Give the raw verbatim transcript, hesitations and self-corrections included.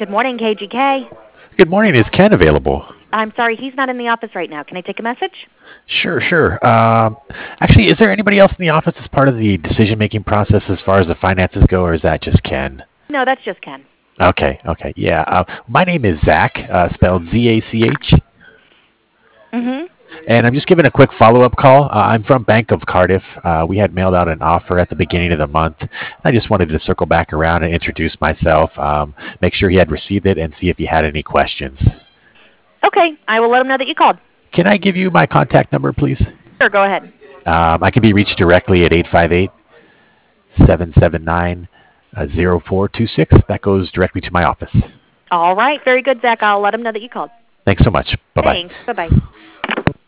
Good morning, K G K. Good morning. Is Ken available? I'm sorry, he's not in the office right now. Can I take a message? Sure, sure. Um, actually, is there anybody else in the office as part of the decision-making process as far as the finances go, or is that just Ken? No, that's just Ken. Okay, okay, yeah. Uh, my name is Zach, uh, spelled Z A C H, Mm-hmm. and I'm just giving a quick follow-up call. Uh, I'm from Bank of Cardiff. Uh, we had mailed out an offer at the beginning of the month. I just wanted to circle back around and introduce myself, um, make sure he had received it, and see if he had any questions. Okay, I will let him know that you called. Can I give you my contact number, please? Sure, go ahead. Um, I can be reached directly at eight five eight, seven seven nine, zero four two six. That goes directly to my office. All right, very good, Zach. I'll let him know that you called. Thanks so much. Bye-bye. Thanks. Bye-bye.